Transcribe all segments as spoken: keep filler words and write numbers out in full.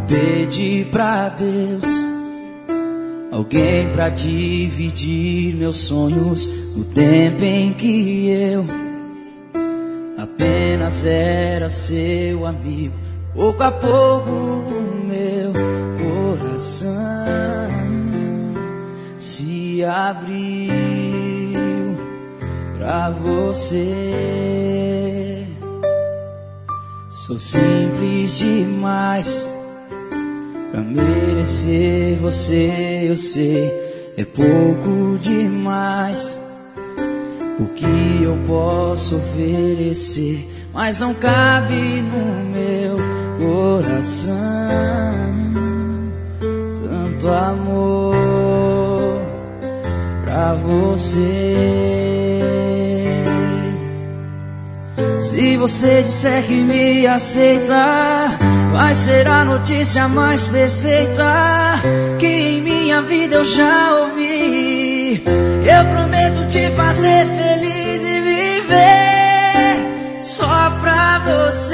pedi pra Deus alguém pra dividir meus sonhos no tempo em que eu apenas era seu amigo. Pouco a pouco o meu coração se abriu pra você. Sou simples demais pra merecer você, eu sei. É pouco demais o que eu posso oferecer, mas não cabe no meu coração tanto amor pra você. Se você disser que me aceita, vai ser a notícia mais perfeita que em minha vida eu já ouvi. Eu prometo te fazer feliz e viver só pra você.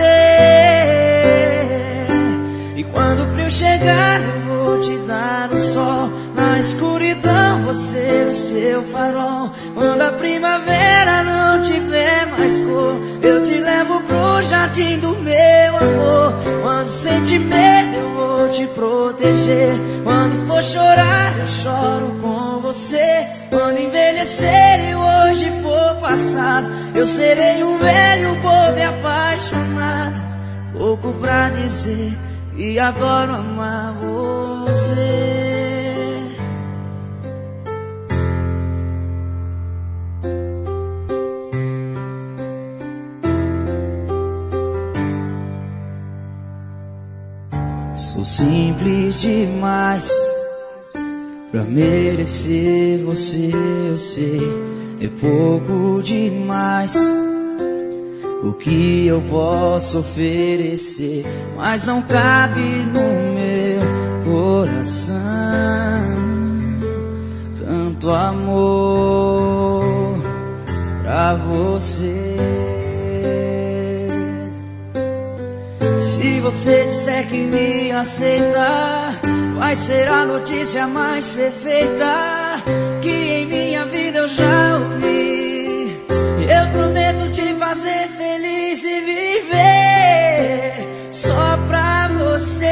E quando o frio chegar eu vou te dar o sol, na escuridão você o seu farol. Quando a primavera não tiver mais cor, eu te levo pro jardim do meu amor. Quando sente medo eu vou te proteger. Quando for chorar eu choro com você. Quando envelhecer e hoje for passado, eu serei um velho bobo e apaixonado, louco pra dizer que adoro amar você. Sou simples demais pra merecer você, eu sei. É pouco demais o que eu posso oferecer, mas não cabe no meu coração tanto amor pra você. Se você disser que me aceita, vai ser a notícia mais perfeita que em minha vida eu já ouvi. Eu prometo te fazer feliz e viver só pra você.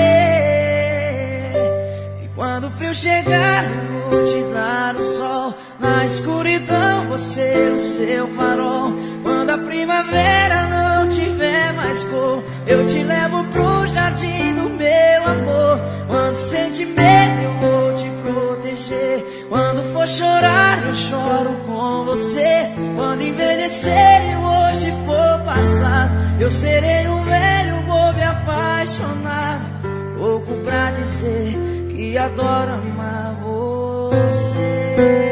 E quando o frio chegar eu vou te dar o sol, na escuridão você o seu farol. Quando a primavera não tiver mais cor, eu te levo pro jardim do meu amor. Quando sente medo eu vou te proteger. Quando for chorar eu choro com você. Quando envelhecer e hoje for passado, eu serei um velho bobo e apaixonado, louco pra dizer que adoro amar você.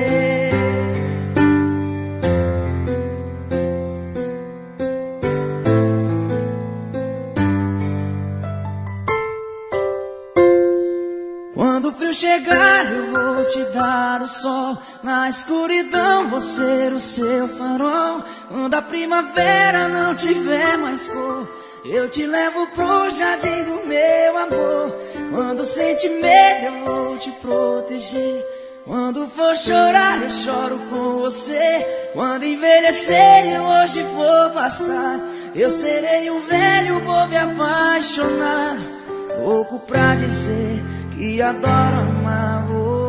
Quando o frio chegar eu vou te dar o sol, na escuridão você o seu farol. Quando a primavera não tiver mais cor, eu te levo pro jardim do meu amor. Quando sente medo eu vou te proteger. Quando for chorar eu choro com você. Quando envelhecer e hoje for passado, eu serei um velho bobo e apaixonado, louco pra dizer que adoro amar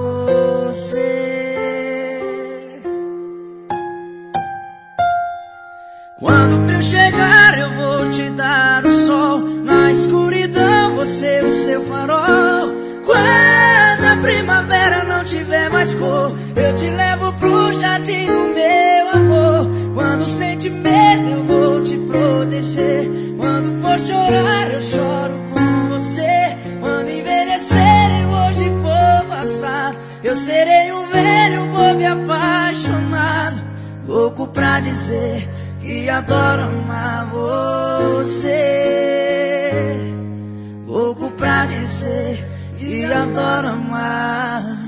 você. Quando o frio chegar eu vou te dar o sol, na escuridão você o seu farol. Quando a primavera não tiver mais cor, eu te levo pro jardim do meu amor. Quando sente medo eu vou te proteger. Quando for chorar eu choro com você. Quando envelhecer e hoje for passado, eu serei um velho bobo e apaixonado, louco pra dizer que adoro amar você. Louco pra dizer que adoro amar